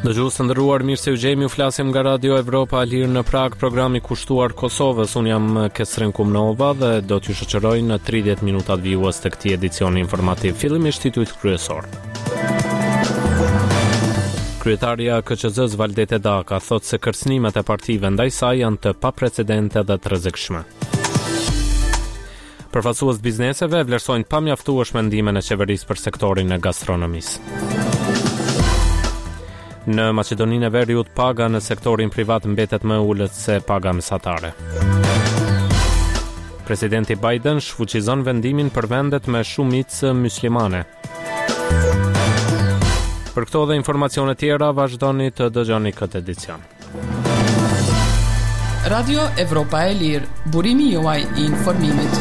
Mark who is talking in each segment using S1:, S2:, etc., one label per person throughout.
S1: Dëgjues të nderuar, mirë se u gjejmë, flasim nga Radio Evropa e Lirë në Prag, programi kushtuar Kosovës. Unë jam Kesren Kumnova dhe do t'ju shoqëroj në 30 minutat vijues të këtij edicioni informativ. Fillimisht titujt kryesor. Kryetaria KQZ-s Valdete Daka thotë se kërcënimet e partive ndaj saj janë të paprecedente dhe të rrezikshme. Përfaqësues bizneseve vlerësojnë pamjaftueshme ndimen e qeverisë për sektorin e gastronomisë. Në Maqedoninë e Veriut, paga në sektorin privat mbetet më ulët se paga mesatare. Presidenti Biden shfuqizon vendimin për vendet me shumicë muslimane. Për këto dhe informacione tjera, vazhdoni të dëgjoni këtë edicion.
S2: Radio Evropa e Lirë, burimi juaj I informimit.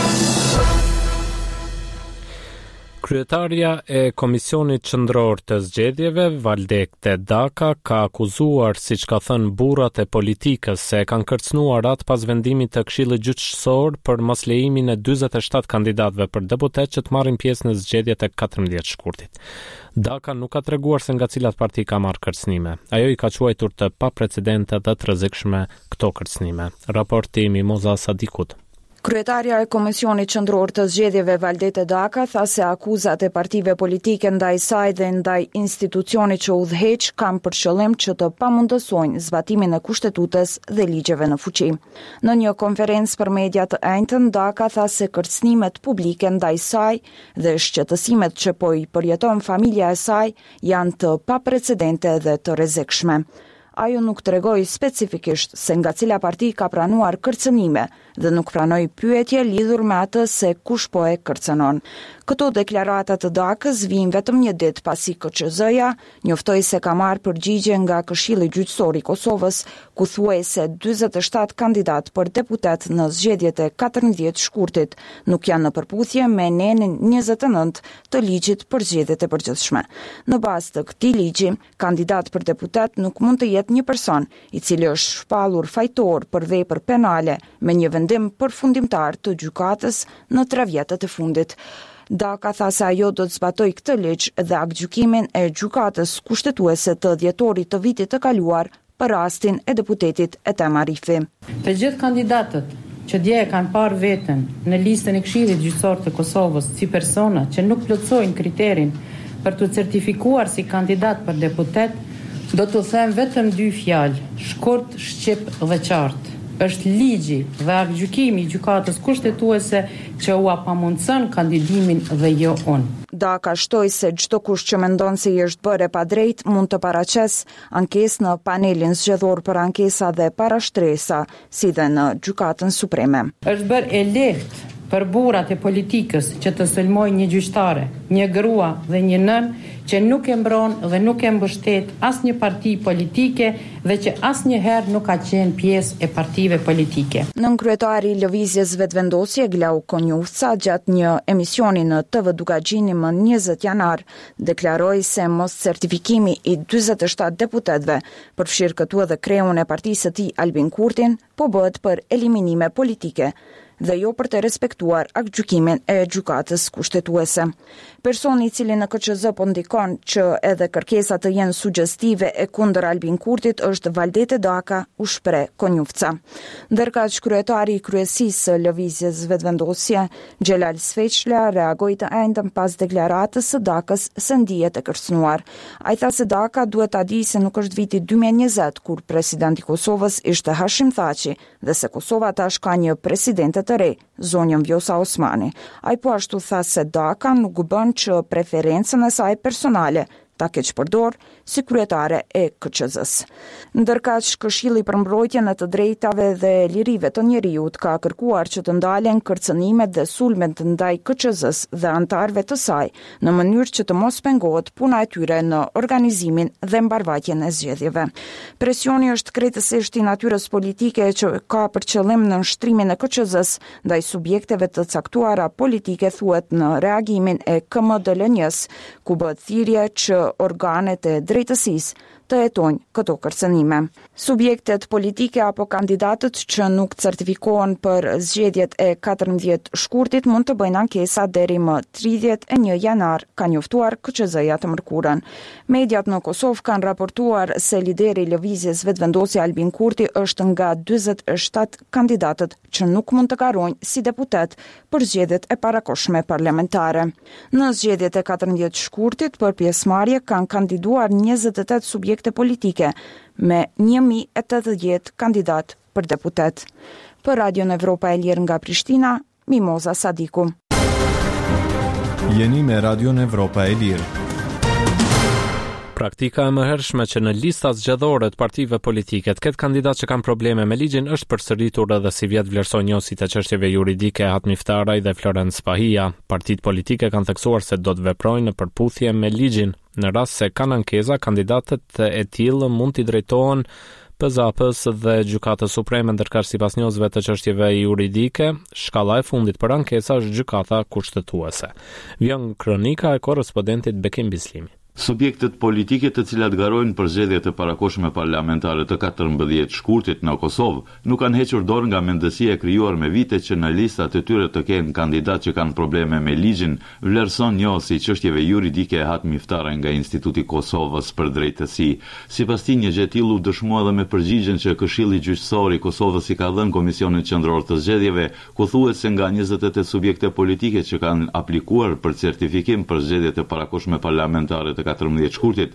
S1: Kryetaria e Komisionit Qendror të Zgjedhjeve, Valdete Daka, ka akuzuar, siç ka thënë, burrat e politikës se kanë kërcënuar atë pas vendimit të Këshillit Gjyqësor për mos lejimin e 47 kandidatëve për deputet që të marrin pjesë në zgjedhjet e 14 shkurtit. Daka nuk ka treguar se nga cilat parti ka marrë kërcënime. Ajo I ka quajtur të paprecedente dhe të rrezikshme këto kërcënime. Raporti Mimoza Sadikut.
S3: Kryetaria e Komisionit Qendror të Zgjedhjeve Valdete Daka tha se akuzat e partive politike ndaj saj dhe ndaj institucionit që udhëheq kanë për qëllim që të pamundësojnë zbatimin e kushtetutës dhe ligjeve në fuqi. Në një konferencë për media të enjtën, Daka tha se kërcënimet publike ndaj saj dhe shqetësimet që po I përjeton familja e saj janë të paprecedente dhe të rrezikshme. Ajo nuk tregoi specifikisht se nga cila parti ka pranuar kërcënime dhe nuk pranoi pyetje lidhur me atë se kush po e kërcënon. Këto deklarata të Dakës vijnë vetëm një ditë pasi KQZ-ja njoftoi se ka marrë përgjigje nga Këshilli Gjyqësor I Kosovës, ku thuaj se 47 kandidat për deputet në zgjedhjet e 14 shkurtit nuk janë në përputhje me nenin 29 të ligjit për zgjedhjet e përgjithshme. Në bazë të këtij ligji, kandidat për deputet nuk mund të jetë një person I cili është shpallur fajtor për vepër penale me një vendim përfundimtar të gjykatës në 3 vjetët e fundit. Daka tha se ajo do të zbatoj këtë ligj dhe aktgjykimin e gjykatës kushtetuese të dhjetorit të vitit të kaluar për rastin e deputetit Etem Arifi.
S4: Të gjithë kandidatët që dje kanë parë veten në listën e Këshillit Gjyqësor të Kosovës si persona që nuk plotësojnë kriterin për të certifikuar si kandidat për deputet, do të them vetëm 2 fjalë, shkurt, shqip dhe qartë. Është ligji dhe aktgjykimi I gjykatës kushtetuese që u pamundson kandidimin dhe jo unë.
S3: Daka shtoi se çdo kush që mendon se I është bërë pa drejt mund të paraqes ankesë në panelin zgjedhor për ankesa dhe parashtresa, si dhe në gjykatën supreme.
S4: Është bërë e lehtë për burrat e politikës që të sulmojnë një gjyqtare, një grua dhe një nën që nuk e mbron dhe nuk e mbështet asnjë parti politike dhe që asnjëherë nuk ka qenë pjesë e partive politike.
S3: Nën kryetari I lëvizjes Vetëvendosje Glau Konjufca gjatë një emisioni në TV Dukagjini më 20 janar deklaroi se mos certifikimi I 47 deputetëve, përfshirë këtu edhe kreun e partisë së tij Albin Kurtin, po bëhet për eliminime politike dhe jo për të respektuar aktgjykimin e gjykatës kushtetuese. Personi I cili në KQZ po ndikon që edhe kërkesat të jenë suggestive e kundër Albin Kurtit është Valdete Daka, u shpreh Konjufca. Ndërkaq kryetari I kryesisë së lëvizjes Vetëvendosje, Xhelal Sveçla, reagoi të enjtën pas deklaratës së Dakës se ndihet e kërcënuar. Ai tha se Daka duhet ta di se nuk është viti 2020 kur presidenti I Kosovës ishte Hashim Thaçi dhe se Kosova tash ka një presidente të re, zonjën Vjosa Osmani. Ai po ashtu tha se Daka nuk bën që preferencën e saj personale ta keq përdor si kryetare e KQZ-s. Ndërkaq Këshilli për mbrojtjen e të drejtave dhe lirive të njerëzit ka kërkuar që të ndalen kërcënimet dhe sulmet ndaj KQZ-s dhe anëtarëve të saj në mënyrë që të mos pengohet puna e tyre në organizimin dhe mbarvajtjen e zgjedhjeve. Presioni është krejtësisht I natyrës politike që ka për qëllim në nshtrimin e KQZ-s ndaj subjekteve të caktuara politike, thuhet në reagimin e KMDL-njës, ku bëhet thirrje që organet e drejtësisë të hetojnë këto kërcënime. Subjektet politike apo kandidatët që nuk certifikohen për zgjedhjet e 14 shkurtit mund të bëjnë ankesa deri më 31 janar, ka njoftuar KQZ-ja të mërkurën. Mediat në Kosovë kanë raportuar se lideri i lëvizjes Vetëvendosja Albin Kurti është nga 47 kandidatët që nuk mund të garojnë si deputet për zgjedhjet e parakohshme parlamentare. Në zgjedhjet e 14 shkurtit për pjesëmarrje kanë kandiduar 28 subjekte politike me 1080 kandidat për deputet. Për Radion Evropa e Lirë nga Prishtina, Mimoza Sadiku.
S5: Jeni me Radion Evropa e Lirë.
S1: Praktika e mëhershme që në listat zgjedhore të partive politike të ketë kandidat që kanë probleme me ligjin është përsëritur edhe si vjet vlerëson njësit e çështjeve juridike Hatmi Ftaraj dhe Florence Spahia. Partitë politike kanë theksuar se do të veprojnë në përputhje me ligjin. Në rast se kanë ankesa, kandidatët e tillë mund t'i drejtohen PZAP-s dhe Gjykatës Supreme, ndërkohë sipas njësve të çështjeve juridike, shkalla e fundit për ankesa është Gjykata Kushtetuese. Vjen kronika e korrespondentit Bekim Bislimi.
S6: Subjektet politike të cilat garojnë për zgjedhjet e parakohshme parlamentare të 14 shkurtit në Kosovë nuk kanë hequr dorë nga mendësia e krijuar me vite që në listat e tyre të kenë kandidat që kanë probleme me ligjin, vlerëson njohësi çështjeve juridike Hatmi Ftaraj nga Instituti i Kosovës për drejtësi. Sipas tij, një gjë e tillë u dëshmua edhe me përgjigjen që Këshilli Gjyqësor i Kosovës i ka dhënë Komisionit Qendror të Zgjedhjeve, ku thuhet se nga 28 subjekte politike që kanë aplikuar për certifikim për zgjedhjet e parakohshme parlamentare të 14 shkurtit,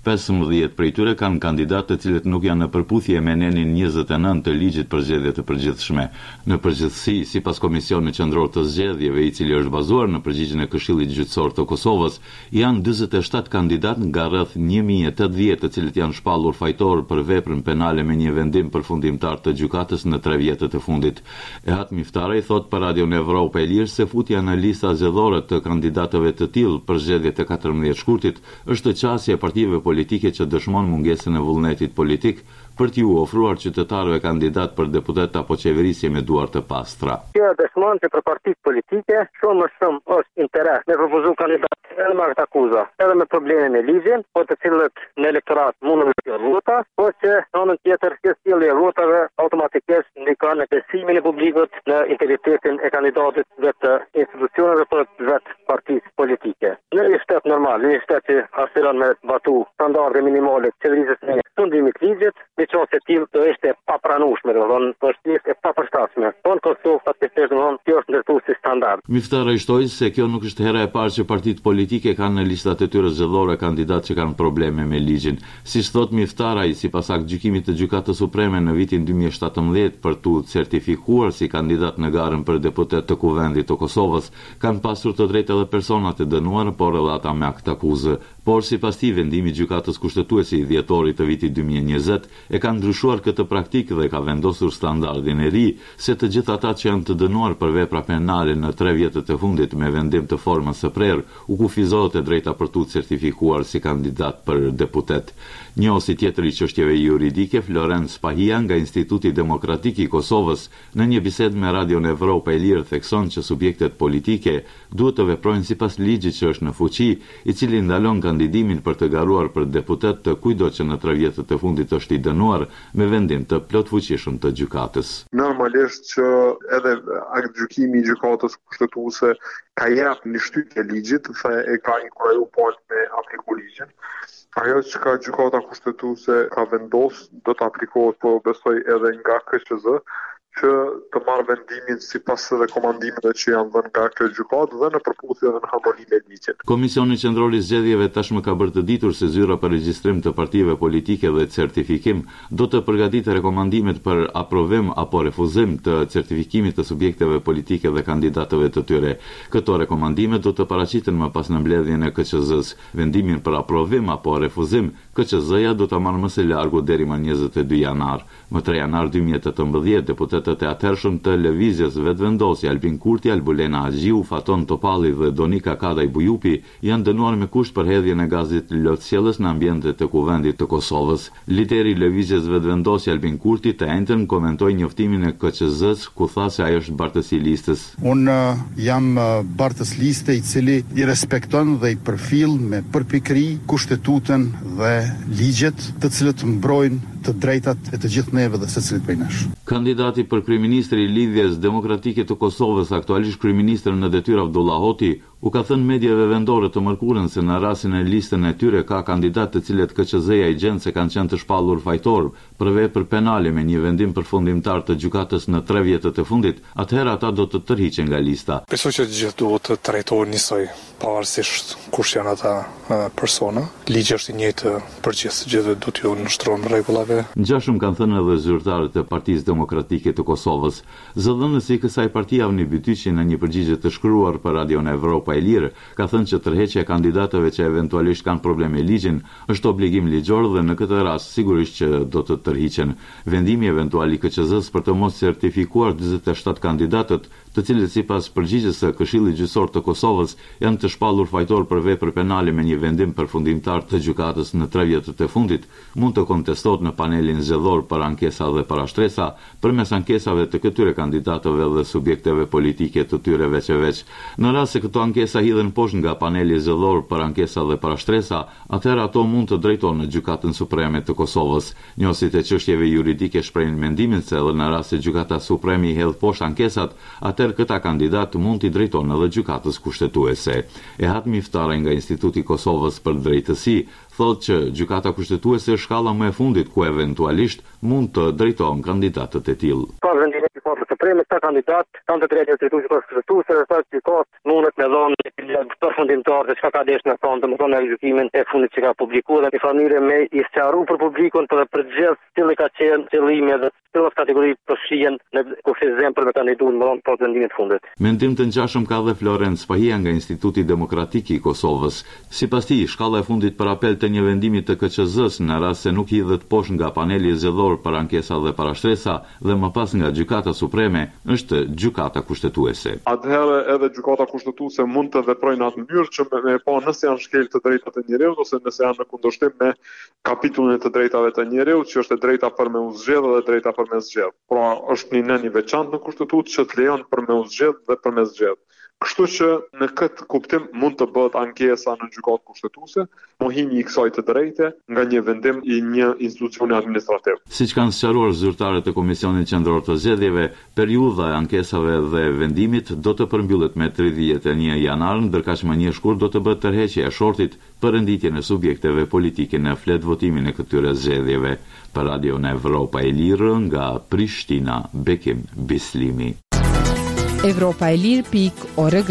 S6: 15 prej tyre kanë kandidatë të cilët nuk janë në përputhje me nenin 29 të ligjit për zgjedhje të përgjithshme. Në përgjithësi, sipas Komisionit Qendror të Zgjedhjeve, i cili është bazuar në përgjigjen e Këshillit Gjyqësor të Kosovës, janë 47 kandidatë nga rreth 1080 të cilët janë shpallur fajtor për veprën penale me një vendim përfundimtar të gjykatës në 3 vjetët e fundit. Hatmi Ftaraj thot për Radion Evropa e Lirë se futja në lista zgjedhore të kandidatëve të tillë për zgjedhjet e 14 shkurtit është qasje e partive politike që dëshmon mungesën e vullnetit politik për t'ju ofruar qytetarëve kandidat për deputet apo qeverisje me duar të pastra.
S7: Kjo dëshmon që për partitë politike shumë më shumë është interes me propozu kandidat edhe me këtë akuzë, edhe me probleme me ligjin, po të cilët në elektorat mundën të sjellë rrota, po që në anën tjetër kjo sjellje e rrotave automatikisht ndikon në besimin e publikut në integritetin e kandidatit dhe të institucioneve për vetë partisë politike. Në një shtet normal, në një shtet që aspiron me batu standarde minimale të qeverisjes me sundimit ligjit, qoftë se tillë do ishte papranueshme, do të thonë është e papërshtatshme. Në Kosovë faktikisht kjo është ndërtuar si standard.
S6: Ftaraj shtoi se kjo nuk është hera e parë që partitë politike kanë në listat e tyre zgjedhore kandidatë që kanë probleme me ligjin. Siç thot Ftaraj, sipas gjykimit të Gjykatës Supreme në vitin 2017 për tu certifikuar si kandidat në garën për deputet të Kuvendit të Kosovës, kanë pasur të drejtë edhe personat e dënuar, por edhe ata me akt akuzë. Por sipas tij, vendimi i Gjykatës Kushtetuese i dhjetorit të vitit 2020 e ka ndryshuar këtë praktikë dhe ka vendosur standardin e ri se të gjithë ata që janë të dënuar për vepra penale në 3 vjetët e fundit me vendim të formës së prerë, u kufizohet e drejta për tu certifikuar si kandidat për deputet. Njësi tjetër i çështjeve juridike, Florence Spahia nga Instituti Demokratik i Kosovës, në një bisedë me Radion Evropa e Lirë thekson që subjektet politike duhet të veprojnë sipas ligjit që është në fuqi, i cili ndalon kandidimin për të garuar për deputet të kujdo që në 3 vjetët e fundit është i dënuar me vendim të plotfuqishëm të gjykatës.
S8: Normalisht që edhe gjykimi i gjykatës kushtetuese ka jap një shtytje ligjit dhe e ka inkuraju point me apliku ligjin. Ajo që ka gjykata kushtetuese ka vendos do të aplikohet, po besoj edhe nga KQZ, që të marrë vendimin sipas edhe komandimeve që janë dhënë nga kjo gjykatë dhe në përputhje dhe në harmoni me ligjin.
S6: Komisioni Qendror i Zgjedhjeve tashmë ka bërë të ditur se zyra për regjistrim të partive politike dhe certifikim do të përgatitë rekomandimet për aprovim apo refuzim të certifikimit të subjekteve politike dhe kandidatëve të tyre. Këto rekomandime do të paraqiten më pas në mbledhjen e KQZ-s. Vendimin për aprovim apo refuzim, KQZ-ja do ta marrë më së largu deri më 22 janar. Më 3 janar 2018 deputet kandidatët e atëhershëm të lëvizjes vetëvendosje Albin Kurti, Albulena Agjiu, Faton Topalli dhe Donika Kadaj Bujupi janë dënuar me kusht për hedhjen e gazit lotësjellës në ambientet të Kuvendit të Kosovës. Lideri i lëvizjes vetëvendosje Albin Kurti të njëjtën komentoi njoftimin e KQZ-s ku tha se ai është bartës i listës.
S9: Unë jam bartës liste i cili i respekton dhe i përfill me përpikëri kushtetutën dhe ligjet të cilët mbrojnë të drejtat e të gjithë neve dhe secilit prej nesh.
S6: Kandidati për kryeministri i Lidhjes Demokratike të Kosovës, aktualisht kryeministër në detyrë Abdullah Hoti, u ka thënë mediave vendore të mërkurën se në rastin e listën e tyre ka kandidatë të cilët KQZ-ja i gjen se kanë qenë të shpallur fajtor për vepër penale me një vendim përfundimtar të gjykatës në 3 vjetët e fundit, atëherë ata do të tërhiqen nga lista.
S10: Besoj që të gjithë duhet të trajtohen njësoj, pavarësisht kush janë ata persona. Ligji është i njëjtë për gjithë, gjithë duhet ju nështrohen rregullave.
S6: Ngjashëm kanë thënë edhe zyrtarët e Partisë Demokratike të Kosovës. Zëdhënësi i kësaj partie Avni Bytyqi në një përgjigje të shkruar për Radion Evropa e Lirë ka thënë që tërheqja e kandidatëve që eventualisht kanë probleme me ligjin është obligim ligjor dhe në këtë rast sigurisht që do të tërhiqen. Vendimi eventual i KQZ-s për të mos certifikuar 47 kandidatët, të cilët sipas përgjigjes së Këshillit Gjyqësor të Kosovës janë të shpallur fajtor për vepër penale me një vendim përfundimtar të gjykatës në 3 vjetët e fundit, mund të kontestohet në panelin zgjedhor për ankesa dhe parashtresa, përmes ankesave të këtyre kandidatëve dhe subjekteve politike të tyre veç e veç. Në rast se këto ankesa hidhen poshtë nga paneli zgjedhor për ankesa dhe parashtresa, atëherë ato mund të drejtohen në Gjykatën Supreme të Kosovës. Njohësit e çështjeve juridike shprehin mendimin se edhe në rast se Gjykata Supreme i hedh poshtë ankesat, atëherë këta kandidat mund t'i drejtojnë edhe Gjykatës Kushtetuese. Ehat Miftare nga Instituti i Kosovës për Drejtësi thotë që Gjykata Kushtetuese është shkalla më e fundit ku eventualisht mund të drejtohen kandidatët e tillë.
S7: Pas vendimit të Gjykatës Supreme, këta kandidat kanë të drejtë të Gjykatës Kushtetuese, sa gjykatë mundet me dhënë përfundimtar se çka ka deshur në fund, domethënë në gjykimin e fundit që ka publikuar dhe në mënyrë me i sqaruar për publikun për gjithë cili ka qenë qëllimi dhe cilat kategori përfshihen në kufizim për me kandiduar më pas vendimit të fundit.
S6: Mendim të ngjashëm ka dhe Florent Spahia nga Instituti Demokratik i Kosovës. Sipas tij, shkalla e fundit për apel të një vendimi të KQZ-s në rast se nuk hidhet poshtë nga paneli zgjedhor për ankesa dhe parashtresa dhe më pas nga Gjykata Supreme është Gjykata Kushtetuese.
S8: Atëherë edhe Gjykata Kushtetuese mund të veprojë në atë mënyrë që me pa nëse janë shkel të drejtat e njeriut ose nëse janë në kundërshtim me kapitullin e të drejtave të njeriut, që është e drejta për me u zgjedhë dhe drejta për me zgjedhë. Pra është një nen i veçantë në Kushtetutë që të lejon për me u zgjedhë dhe për me zgjedhë. Kështu që në këtë kuptim mund të bëhet ankesa në Gjykatë Kushtetuese, mohimi i kësaj të drejte nga një vendim i një institucioni administrativ.
S6: Siç kanë sqaruar zyrtarët e Komisionit Qendror të Zgjedhjeve, periudha e ankesave dhe vendimit do të përmbyllet me 31 janar, ndërkaq më një shkurt do të bëhet tërheqja e shortit për renditjen e subjekteve politike në flet votimin e këtyre zgjedhjeve. Për Radio Evropa e Lirë nga Prishtina, Bekim Bislimi.
S11: Evropaelir.org.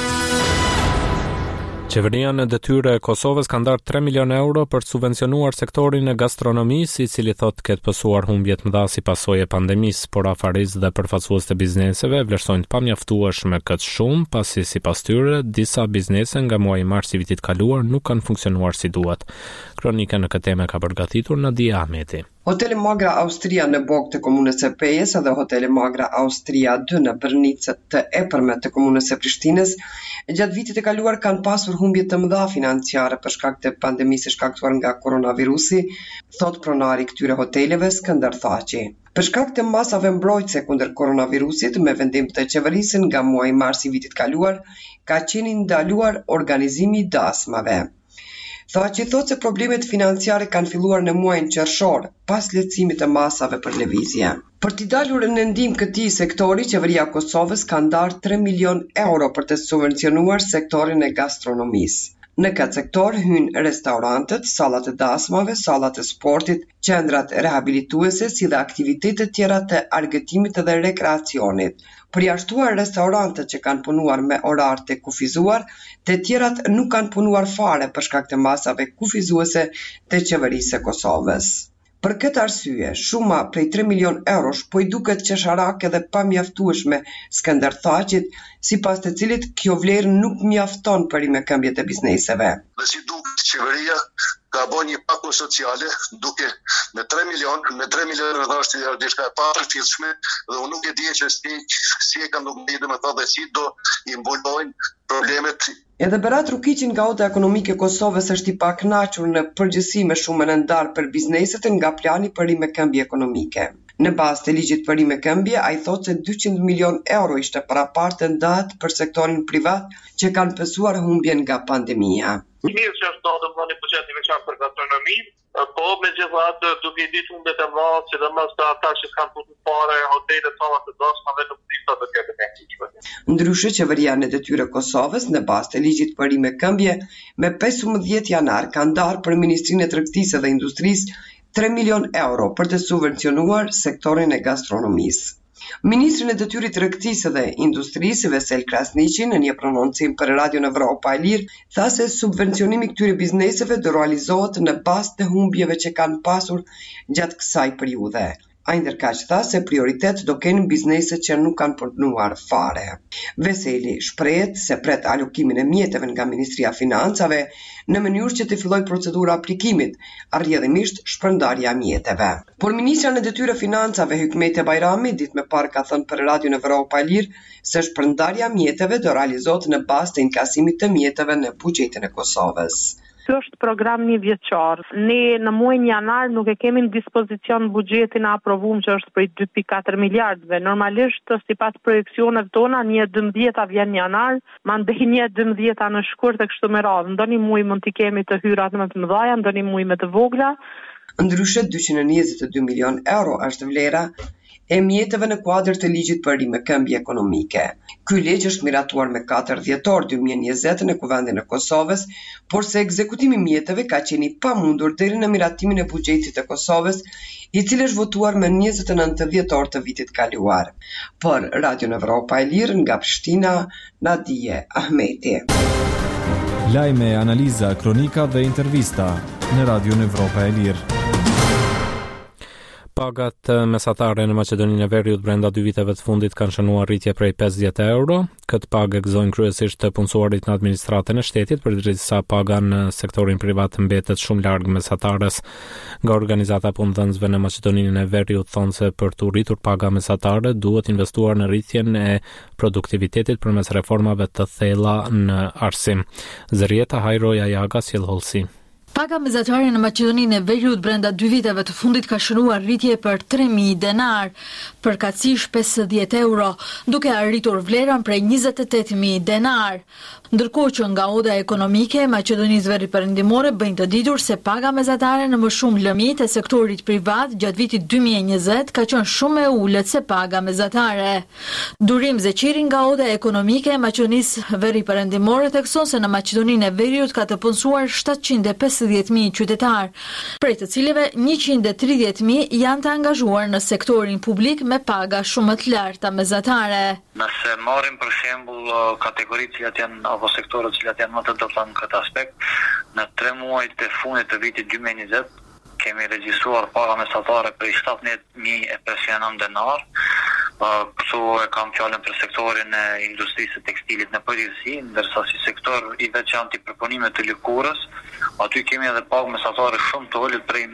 S1: Qeveria në detyrë e Kosovës ka ndarë 3 milion euro për të subvencionuar sektorin e gastronomisë, i cili thotë ketë pësuar humbjet mëdha si pasojë e pandemisë, por afaristë dhe përfaqësues të bizneseve vlerësojnë të pamjaftueshme këtë shumë, pasi sipas tyre disa biznese nga muaji mars i vitit kaluar nuk kanë funksionuar si duhet. Kronika në këtë temë ka përgatitur Nadia Ahmeti.
S12: Hoteli Magra Austria në Bog të komunës së Pejës dhe Hoteli Magra Austria 2 në Brnicë të epërmet të komunës së Prishtinës gjatë vitit e kaluar kanë pasur humbje të mëdha financiare për shkak të pandemisë shkaktuar nga koronavirusi, thot pronari këtyre hoteleve Skënder Thaçi. Për shkak të masave mbrojtëse kundër koronavirusit, me vendim të qeverisë nga muaji mars i vitit kaluar, ka qenë ndaluar organizimi i dasmave. Thaçi thotë se problemet financiare kanë filluar në muajin qershor, pas lehtësimit të masave për lëvizje. Për t'i dalur në ndihmë këtij sektori, qeveria e Kosovës ka ndarë 3 milion euro për të subvencionuar sektorin e gastronomisë. Në këtë sektor hynë restorantët, sallat e dasmave, sallat e sportit, qendrat rehabilituese si dhe aktivitetet tjera të argëtimit dhe rekreacionit. Përjashtuar restorantët që kanë punuar me orar të kufizuar, të tjerat nuk kanë punuar fare për shkak të masave kufizuese të qeverisë së Kosovës. Për këtë arsye, shuma prej 3 milion eurosh po i duket qesharake dhe pamjaftueshme Skënder Thaçit, sipas të cilit kjo vlerë nuk mjafton për i me këmbjet e bizneseve.
S13: Dhe si duket qeveria
S11: ka bërë një paguë sociale duke me 3 milionë është diçka e papërfillshme dhe unë nuk e di që si e kanë ndodhur me thonë dhe si do i mbulojnë problemet.
S12: Edhe Berat Rukiqi nga Oda Ekonomike e Kosovës është i pakënaqur në përgjithësi me shumën e ndarë për bizneset nga plani për rimëkëmbje ekonomike. Në bazë të ligjit për rimëkëmbje, ai thotë se 200 milion euro ishte parapartë ndatë për sektorin privat që kanë pësuar humbjen nga pandemia.
S13: Mirë që është ndodhur një buxhet i veçantë për gastronominë, po megjithatë duke i ditë humbjet e mëdha, sidomos ata që kanë punë fare, hotelet tona të dashma dhe nuk dita të ketë efektive.
S12: Ndryshe, qeveria në detyrë e Kosovës, në bazë të ligjit për rimëkëmbje, me 15 janar ka ndarë për Ministrinë e Tregtisë dhe Industrisë 3 milion euro për të subvencionuar sektorin e gastronomisë. Ministri në detyrit tregtisë dhe industrisë Vesel Krasniqi në një prononcim për Radio Evropa e Lirë tha se subvencionimi këtyre bizneseve do realizohet në bazë të humbjeve që kanë pasur gjatë kësaj periudhe. Ai ndërkaq tha se prioritet do kenë bizneset që nuk kanë punuar fare. Veseli shprehet se pret alokimin e mjeteve nga Ministria e Financave në mënyrë që të fillojë procedura aplikimit, rrjedhimisht shpërndarja e mjeteve. Por ministra në detyrë financave Hykmete Bajrami ditë më parë ka thënë për Radio Evropa e Lirë se shpërndarja e mjeteve do realizohet në bazë të inkasimit të mjeteve në buxhetin e Kosovës.
S14: Ky është program një vjeçar. Ne në muajin janar nuk e kemi në dispozicion buxhetin e aprovuar që është prej 2.4 miliardëve. Normalisht sipas projeksioneve tona një 12 vjen janar, mandej një 12 në shkurt e kështu me radhë. Ndonjë muaj mund t'i kemi të hyrat më të mëdha, ndonjë muaj më të vogla.
S12: Ndryshe 222 milion euro është vlera e mjeteve në kuadër të ligjit për rimëkëmbje ekonomike. Ky ligj është miratuar me 4 dhjetor 2020 në Kuvendin e Kosovës, por se ekzekutimi i mjeteve ka qenë i pamundur deri në miratimin e buxhetit të Kosovës, i cili është votuar më 29 dhjetor të vitit kaluar. Për Radio Evropa e Lirë nga Prishtina, Nadije Ahmeti.
S5: Lajme, analiza, kronika dhe intervista në Radio Evropa e Lirë.
S1: Pagat mesatare në Maqedoninë e Veriut brenda 2 viteve të fundit kanë shënuar rritje prej 50 euro. Këtë pagë gëzojnë kryesisht të punësuarit në administratën e shtetit, përderisa paga në sektorin privat mbetet shumë larg mesatares. Nga organizata punëdhënësve në Maqedoninë e Veriut thonë se për të rritur paga mesatare duhet investuar në rritjen e produktivitetit përmes reformave të thella në arsim. Zërieta Hajroja Jaga sjell hollësi.
S15: Paga mesatare në Maqedoninë e Veriut brenda 2 viteve të fundit ka shënuar rritje për 3.000 denar, përkatësisht 50 euro, duke arritur vlerën prej 28.000 denar. Ndërkohë që nga Oda Ekonomike e Maqedonisë Veriperëndimore bëjnë të ditur se paga mesatare në më shumë lëmi të sektorit privat gjatë vitit 2020 ka qenë shumë e ulët se paga mesatare. Durim Zeqiri nga Oda Ekonomike e Maqedonisë Veriperëndimore thekson se në Maqedoninë e Veriut ka të punësuar 750.000 qytetar, prej të cilëve 130.000 janë të angazhuar në sektorin publik me paga shumë të larta mesatare.
S16: Nëse marrim për shembull kategoritë që janë apo sektorët që janë më të dobta në këtë aspekt, në 3 muajt e fundit të vitit 2020 kemi regjistruar paga mesatare për 17.509 denar. Këtu e kam fjalën për sektorin e industrisë së tekstilit në përgjithësi, ndërsa si sektor i veçantë i përpunimit të lëkurës, aty kemi edhe pagë mesatare shumë të ulët prej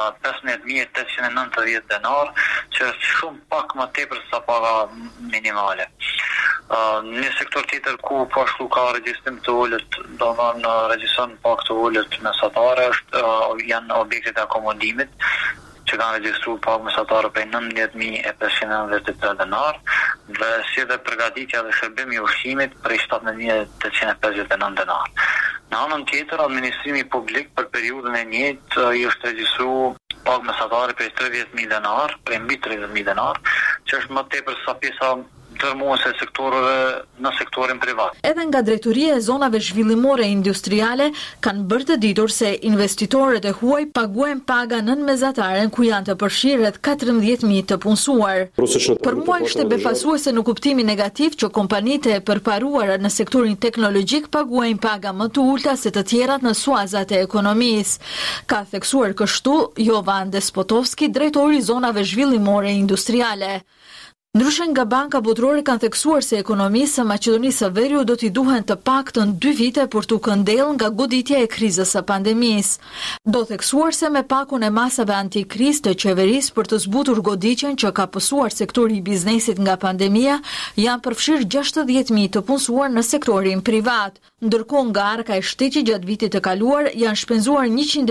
S16: 15.890 denar, që është shumë pak më tepër se paga minimale. Një sektor tjetër ku po ashtu ka regjistrim të ulët, domthonë regjistron pak të ulët mesatare janë objektet e akomodimit, që kanë regjistruar pagë mesatare prej 19.593 denar dhe si dhe përgatitja dhe shërbimi i ushqimit prej 17.859 denar. Në anën tjetër, administrimi publik për periudhën e njëjtë i është regjistruar pagë mesatare prej 30.000 denar, prej mbi 30.000 denar, që është më tepër sa pjesa tërmuese sektorëve në sektorin privat.
S15: Edhe nga drejtoria e zonave zhvillimore industriale kanë bërë të ditur se investitorët e huaj paguajnë paga nën mesataren ku janë të përfshirë rreth 14.000 të punësuar. Për mua ishte befasuese në kuptimin negativ që kompanitë e përparuara në sektorin teknologjik paguajnë paga më të ulta se të tjerat në suazat e ekonomisë. Ka theksuar kështu Jovan Despotovski, drejtori i zonave zhvillimore industriale. Ndryshe nga banka botërore kanë theksuar se ekonomisë së Maqedonisë së Veriut do t'i duhen të paktën 2 vite për t'u këndellë nga goditja e krizës së pandemisë. Do theksuar se me pakun e masave antikrizë të qeverisë për të zbutur goditjen që ka pësuar sektori i biznesit nga pandemia, janë përfshirë 60.000 të punësuar në sektorin privat. Ndërkohë nga arka e shtetit gjatë vitit të kaluar janë shpenzuar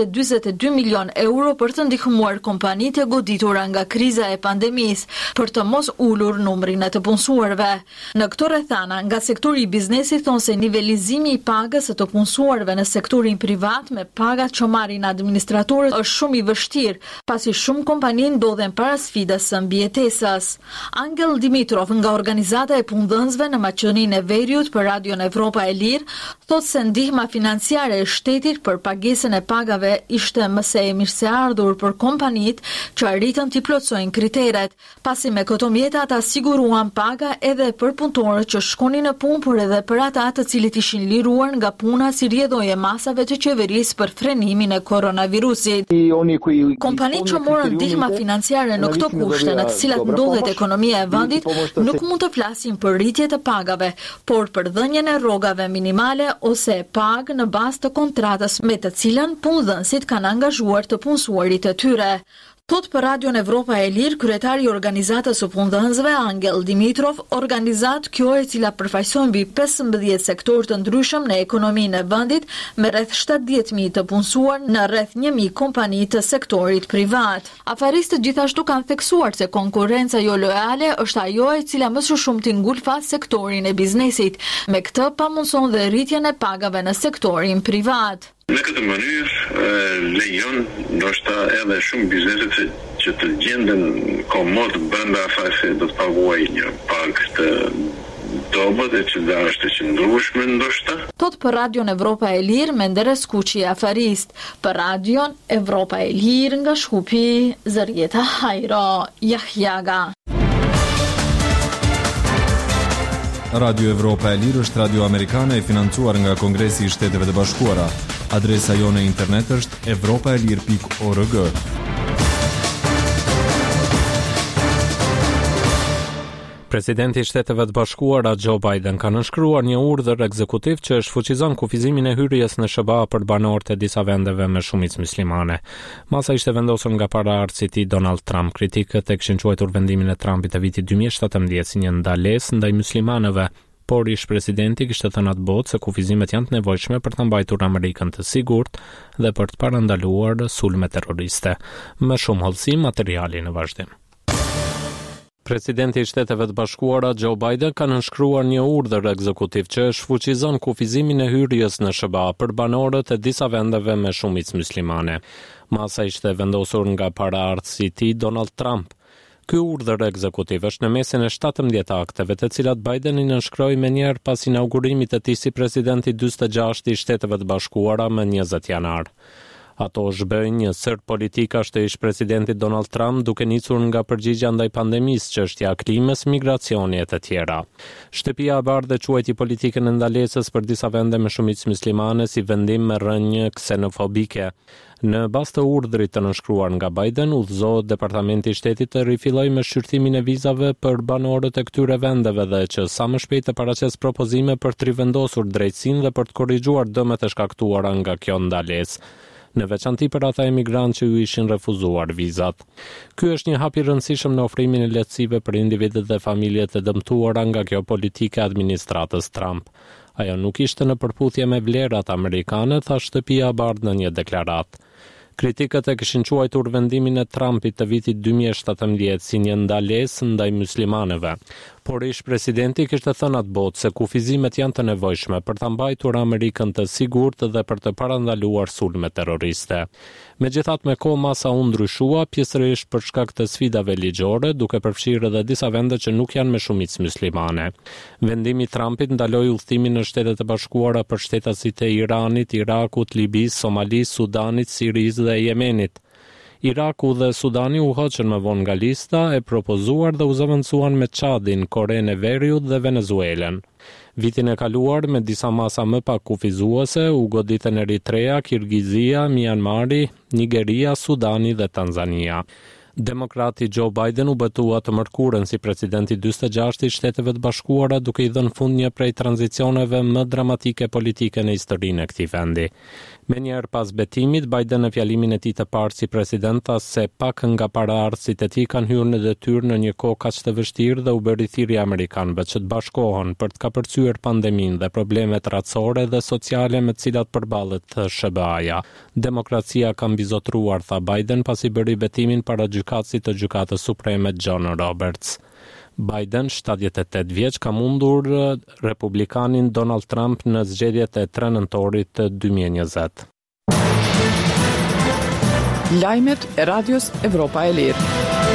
S15: 142 milion euro për të ndihmuar kompanitë e goditura nga kriza e pandemisë për të mos ulur numrin e të punësuarve. Në këto rrethana, nga sektori i biznesit thonë se nivelizimi i pagës së të punësuarve në sektorin privat me pagat që marrin administratorët është shumë i vështirë, pasi shumë kompani ndodhen para sfidës së mbijetesës. Angel Dimitrov nga organizata e punëdhënësve në Maqedoninë e Veriut për Radion Evropa e Lirë thotë se ndihma financiare e shtetit për pagesën e pagave ishte më së mirëseardhur për kompanitë që arritën t'i plotësojnë kriteret, pasi me këto mjete ata siguruan paga edhe për punëtorët që shkonin në punë, por edhe për ata të cilët ishin liruar nga puna si rrjedhoje masave të qeverisë për frenimin e koronavirusit. Kompanitë që morën ndihma financiare në këto kushte në të cilat ndodhet ekonomia e vendit nuk mund të flasin për rritje të pagave, por për dhënien e rrogave minimale ose pagë në bazë të kontratës me të cilën punëdhënësit kanë angazhuar të punësuarit e tyre. Thot për Radion Evropa e Lirë, kryetari i organizatës së punëdhënësve Angel Dimitrov, organizatë kjo e cila përfaqëson mbi 15 sektor të ndryshëm në ekonominë e vendit me rreth 70.000 të punësuar në rreth 1.000 kompani të sektorit privat. Afaristët gjithashtu kanë theksuar se konkurrenca jo lojale është ajo e cila më së shumti ngulfat sektorin e biznesit, me këtë pamundson dhe rritjen e pagave në sektorin privat.
S17: Në këtë mënyrë lejon ndoshta edhe shumë bizneset që të gjenden komod brenda asaj se do të paguajë një pagë të dobët e që da është e qëndrueshme ndoshta.
S15: Thot për Radion Evropa e Lirë Menderes Kuqi afarist, për Radion Evropa e Lirë nga Shkupi Zërjeta Hajro Jahjaga.
S5: Radio Evropa e Lirë është radio amerikane e financuar nga Kongresi i Shteteve të Bashkuara. Adresa jone e internet është evropaelir.org.
S1: Presidenti i Shteteve të Bashkuara Joe Biden ka nënshkruar një urdhër ekzekutiv që shfuqizon kufizimin e hyrjes në SBA për banorët e disa vendeve me shumicë muslimane. Masa ishte vendosur nga paraardhësi i tij Donald Trump. Kritikët e kishin quajtur vendimin e Trumpit të vitit 2017 si një ndalesë ndaj muslimanëve, por ish presidenti kishte thënë atë botë se kufizimet janë të nevojshme për të mbajtur Amerikën të sigurt dhe për të parandaluar sulme terroriste. Më shumë hollësi materiali në vazhdim. Presidenti i Shteteve të Bashkuara Joe Biden ka nënshkruar një urdhër ekzekutiv që shfuqizon kufizimin e hyrjes në SBA për banorët e disa vendeve me shumicë muslimane. Masa ishte vendosur nga paraardhësi i tij Donald Trump. Ky urdhër ekzekutiv është në mesin e 17 akteve të cilat Biden i nënshkroi menjëherë pas inaugurimit të tij si president i 46 i Shteteve të Bashkuara më 20 janar. Ato zhbëjnë një sër politikash të ish presidentit Donald Trump duke nicur nga përgjigja ndaj pandemisë, çështja e klimës, migracioni e të tjera. Shtëpia e Bardhë quajti politikën e ndalesës për disa vende me shumicë muslimane si vendim me rrënjë ksenofobike. Në bazë të urdhrit të nënshkruar nga Biden, udhëzohet Departamenti i Shtetit të rifillojë me shqyrtimin e vizave për banorët e këtyre vendeve dhe që sa më shpejt të paraqes propozime për të rivendosur drejtësinë dhe për të korrigjuar dëmet e shkaktuara nga kjo ndalesë, në veçanti për ata emigrantë që ju ishin refuzuar vizat. Ky është një hap i rëndësishëm në ofrimin e lehtësive për individët dhe familjet e dëmtuara nga kjo politike e administratës Trump. Ajo nuk ishte në përputhje me vlerat amerikane, tha Shtëpia e Bardhë në një deklaratë. Kritikët e kishin quajtur vendimin e Trumpit të vitit 2017 si një ndalesë ndaj muslimanëve, por ish presidenti kishte thënë atë botë se kufizimet janë të nevojshme për ta mbajtur Amerikën të sigurt dhe për të parandaluar sulme terroriste. Megjithatë, me kohë masa u ndryshua, pjesërisht për shkak të sfidave ligjore, duke përfshirë edhe disa vende që nuk janë me shumicë muslimane. Vendimi i Trumpit ndaloi udhëtimin në Shtetet e Bashkuara për shtetasit e Iranit, Irakut, Libisë, Somalis, Sudanit, Sirisë dhe Jemenit. Iraku dhe Sudani u hoqën më vonë nga lista e propozuar dhe u zëvendësuan me Çadin, Korenë e Veriut dhe Venezuelën. Vitin e kaluar, me disa masa më pak kufizuese, u goditën Eritrea, Kirgizia, Myanmari, Nigeria, Sudani dhe Tanzania. Demokrati Joe Biden u betua të mërkurën si presidenti 46 i Shteteve të Bashkuara, duke i dhënë fund një prej tranzicioneve më dramatike politike në historinë e këtij vendi. Me njerë pas betimit, Biden në fjalimin e tij të parë si president tha se pak nga paraardhësit e tij kanë hyrë në detyrë në një kohë kaq të vështirë dhe u bëri thirrje amerikanëve që të bashkohen për të kapërcyer pandeminë dhe problemet racore dhe sociale me të cilat përballet SBA-ja. Demokracia ka mbizotruar, tha Biden pasi bëri betimin para gjykatësit të Gjykatës Supreme John Roberts. Biden, 78 vjeç, ka mundur republikanin Donald Trump në zgjedhjet e 3 nëntorit të 2020.
S2: Lajmet e Radios Evropa e Lirë.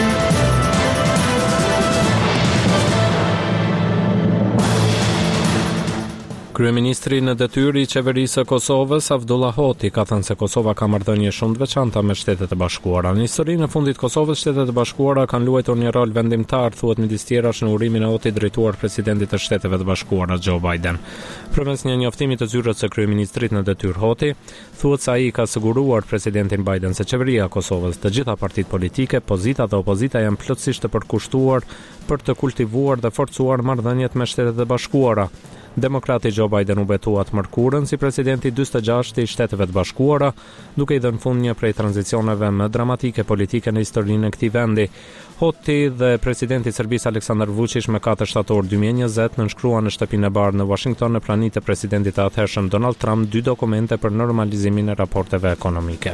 S1: Kryeministri në detyrë i qeverisë së Kosovës, Avdullah Hoti, ka thënë se Kosova ka marrëdhënie shumë të veçanta me Shtetet e Bashkuara. Në historinë e fundit të Kosovës, Shtetet e Bashkuara kanë luajtur një rol vendimtar, thuhet midis tjerash në urimin e Hotit drejtuar presidentit të Shteteve të Bashkuara Joe Biden. Përmes një njoftimi të zyrës së kryeministrit në detyrë Hoti, thuhet se ai ka siguruar presidentin Biden se qeveria e Kosovës, të gjitha partitë politike, pozita dhe opozita janë plotësisht të përkushtuar për të kultivuar dhe forcuar marrëdhëniet me Shtetet e Bashkuara. Demokrati Joe Biden u betua të mërkurën si presidenti 46 i Shteteve të Bashkuara, duke i dhënë fund një prej tranzicioneve më dramatike politike në historinë e këtij vendi. Hoti dhe presidenti i Serbisë Aleksandar Vučić me 4 shtator 2020 nënshkruan në shtëpinë e bardhë në Washington në praninë të presidentit të atëhershëm Donald Trump 2 dokumente për normalizimin e raporteve ekonomike.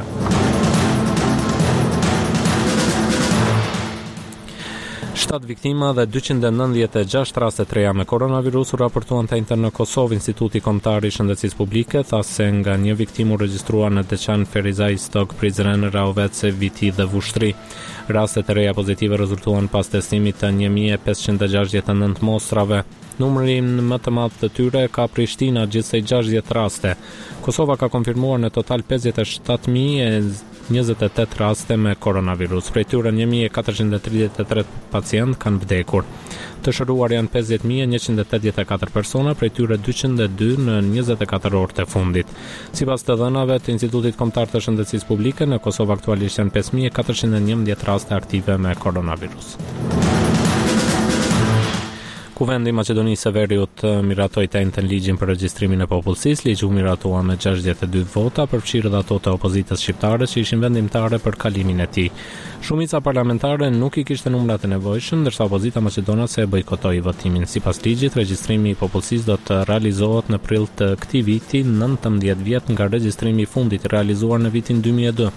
S1: Shtat viktima dhe 296 raste të reja me koronavirus u raportuan të njëjtën në Kosovë. Instituti Kombëtar i Shëndetësisë Publike tha se nga një viktim u regjistruar në Deçan, Ferizaj, Stok, Prizren, Raovece, Viti dhe Vushtri. Rastet e reja pozitive rezultuan pas testimit të 1569 mostrave. Numrin më të madh të tyre ka Prishtina, gjithsej 60 raste. Kosova ka konfirmuar në total 57.028 raste me koronavirus. Prej tyre 1433 pacient kanë vdekur. Të shëruar janë 50.184 persona, prej tyre 202 në 24 orë të fundit. Sipas të dhënave të Institutit Kombëtar të Shëndetësisë Publike, në Kosovë aktualisht janë 5.411 raste aktive me koronavirus. Kuvendi i Maqedonisë së Veriut miratoi të njëjtën ligjin për regjistrimin e popullsisë. Ligji u miratua me 62 vota, përfshirë dhe ato të opozitës shqiptare që ishin vendimtare për kalimin e tij. Shumica parlamentare nuk i kishte numrat e nevojshëm, ndërsa opozita maqedonase e bojkotoi votimin. Sipas ligjit, regjistrimi i popullsisë do të realizohet në prill të këtij viti, 19 vjet nga regjistrimi i fundit realizuar në vitin 2002.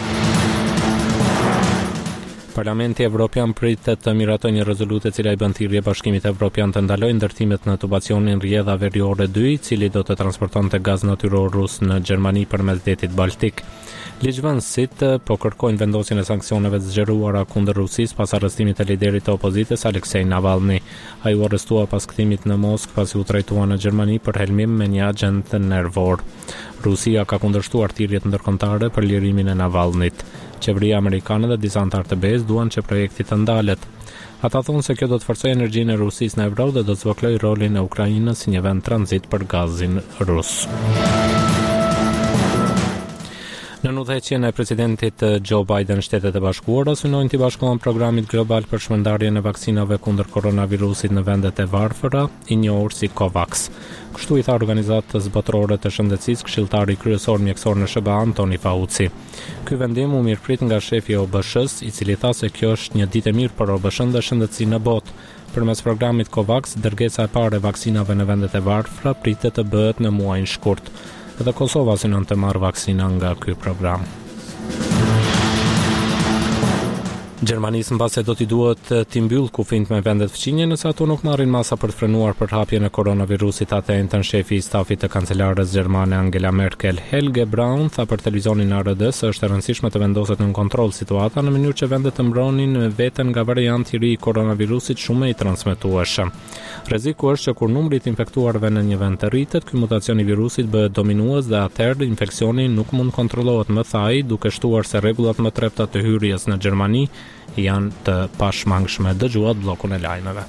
S1: Parlamenti Evropian pritet të miratoj një rezolutë e cila i bën thirrje Bashkimit Evropian të ndalojë ndërtimet në tubacionin Rjedha Veriore 2, i cili do të transportonte gaz natyror rus në Gjermani përmes detit Baltik. Ligjvënësit po kërkojnë vendosjen e sanksioneve të zgjeruara kundër Rusisë pas arrestimit të liderit të opozitës Aleksej Navalny. Ai u arrestua pas kthimit në Moskë pasi u trajtua në Gjermani për helmim me një agent nervor. Rusia ka kundërshtuar thirrjet ndërkombëtare për lirimin e Navalnyt. Qeveria amerikane dhe disa anëtar të BE-s duan që projekti të ndalet. Ata thonë se kjo do të forcojë energjinë e Rusisë në Evropë dhe do të zvogëlojë rolin e Ukrainës si një vend tranzit për gazin rus. Në udhëheqjen e presidentit Joe Biden, Shtetet e Bashkuara synojnë të bashkohen programit global për shpërndarjen e vaksinave kundër koronavirusit në vendet e varfëra, i njohur si COVAX. Kështu i tha organizatës botërore të shëndetësisë këshilltari kryesor mjekësor në SBA Anthony Fauci. Ky vendim u mirëprit nga shefi i OBSH-s, i cili tha se kjo është një ditë e mirë për OBSH-n dhe shëndetësinë në botë. Përmes programit COVAX, dërgesa e parë e vaksinave në vendet e varfëra pritet të bëhet në muajin shkurt. Edhe Kosova synon të marrë vaksina nga ky program. Gjermanisë mbase do t'i duhet t'i mbyll kufijt me vendet fqinje nëse ato nuk marrin masa për të frenuar përhapjen e koronavirusit, atë e njëjtën shefi i stafit të kancelares gjermane Angela Merkel. Helge Braun tha për televizionin ARD se është e rëndësishme të vendoset në kontroll situata në mënyrë që vendet të mbronin veten nga varianti i ri i koronavirusit shumë i transmetueshëm. Rreziku është që kur numri i infektuarve në një vend të rritet, ky mutacion i virusit bëhet dominues dhe atëherë infeksioni nuk mund kontrollohet më thaj, duke shtuar se rregullat më trepta të hyrjes në Gjermani janë të pashmangshme. Dëgjuat bllokun e lajmeve.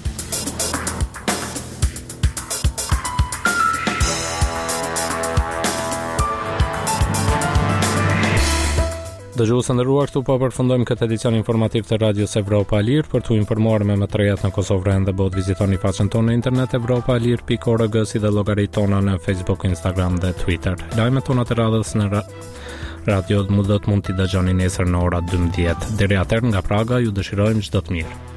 S1: Dëgjues të nderuar, këtu po përfundojmë këtë edicion informativ të Radios Evropa e Lirë. Për t'u informuar me më të rejat në Kosovë dhe bëhet vizitoni faqen tonë në internet evropaelir.org si dhe llogaritë tona në Facebook, Instagram dhe Twitter. Lajmet tona të radhës në radio do të mund t'i dëgjoni nesër në ora 12. Deri atëherë nga Praga ju dëshirojmë çdo të mirë.